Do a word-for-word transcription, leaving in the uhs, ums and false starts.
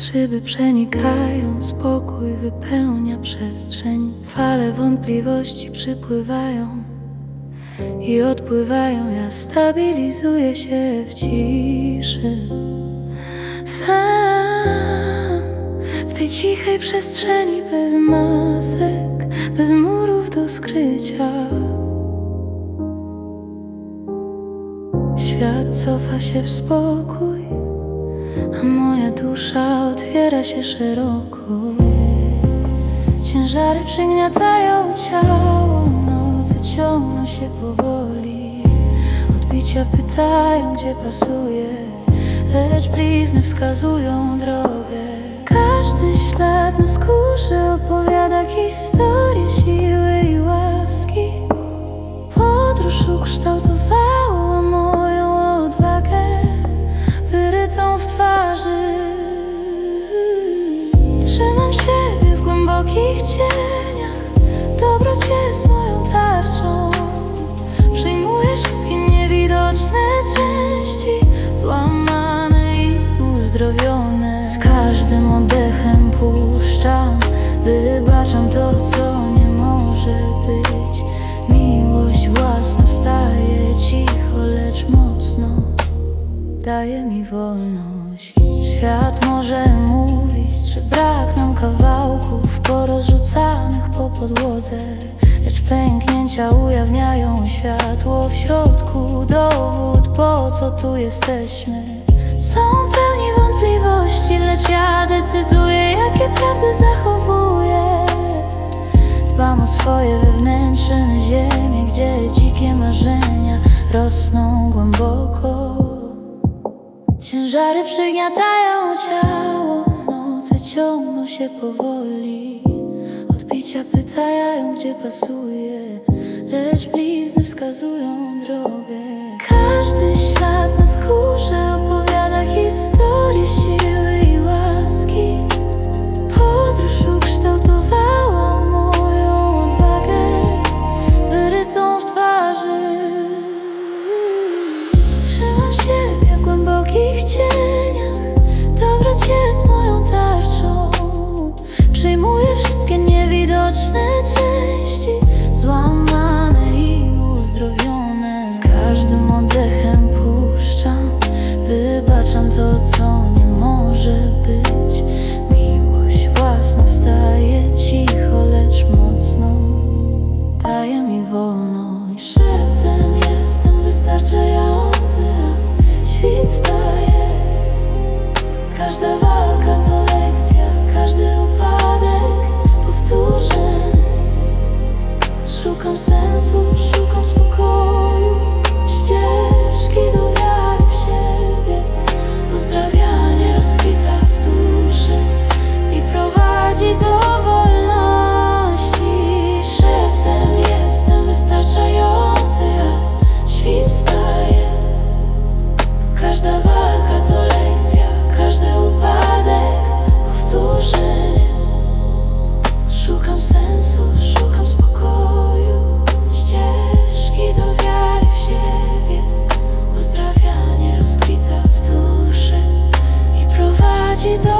Szyby przenikają, spokój wypełnia przestrzeń. Fale wątpliwości przypływają i odpływają. Ja stabilizuję się w ciszy, sam w tej cichej przestrzeni, bez masek, bez murów do skrycia. Świat cofa się w spokój, a moja dusza otwiera się szeroko. Ciężary przygniatają ciało, noce ciągną się powoli. Odbicia pytają, gdzie pasuje, lecz blizny wskazują drogę. Każdy ślad na skórze opowiada historię siły i łaski. Podróż ukształtowała moją odwagę, wyrytą w twarzy. Trzymam siebie w głębokich cieniach, dobroć jest moją tarczą. Przyjmuję wszystkie niewidoczne części, złamane i uzdrowione. Z każdym oddechem puszczam, wybaczam to, co nie może być. Miłość własna wstaje cicho, lecz mocno, daje mi wolność. Świat może mówić, że brak nam kawałków porozrzucanych po podłodze, lecz pęknięcia ujawniają światło w środku. Dowód, po co tu jesteśmy. Są pełni wątpliwości, lecz ja decyduję, jakie prawdy zachowuję. Dbam o swoje wewnętrzne ziemię, gdzie dzikie marzenia rosną głęboko. Ciężary przygniatają ciało, noce ciągną się powoli. Odbicia pytają, gdzie pasuje, lecz blizny wskazują drogę. Każdy ślad na skórze opowiada historię siły i łaski. Podróż ukształtowała moją odwagę, wyrytą w twarzy. Trzymam siebie w głębokich cieniach, dobroć jest moją tarczą. Przyjmuję wszystkie niewidoczne części, złamane i uzdrowione. Z każdym oddechem puszczam, wybaczam to, co nie może być. Miłość własna wstaje cicho, lecz mocno, daje mi wolność. Szeptem jestem wystarczający, świt wstaje. Każda walka to lekcja, każdy upadek powtórzeń. Szukam sensu, szukam spokoju, ścieżki do wiary w siebie. Uzdrawianie rozkwita w duszy i prowadzi do wolności. Szeptem jestem wystarczający, a świt wstaje. Każda walka to lekcja, każdy upadek powtórzenie. Szukam sensu, szukam spokoju, ścieżki do wiary w siebie. Uzdrawianie rozkwita w duszy i prowadzi do